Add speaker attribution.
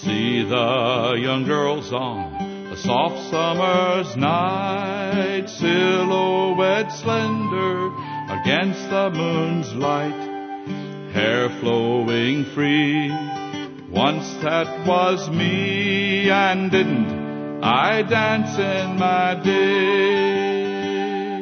Speaker 1: See the young girls on a soft summer's night, silhouette slender against the moon's light, hair flowing free. Once that was me, and didn't I dance in my day?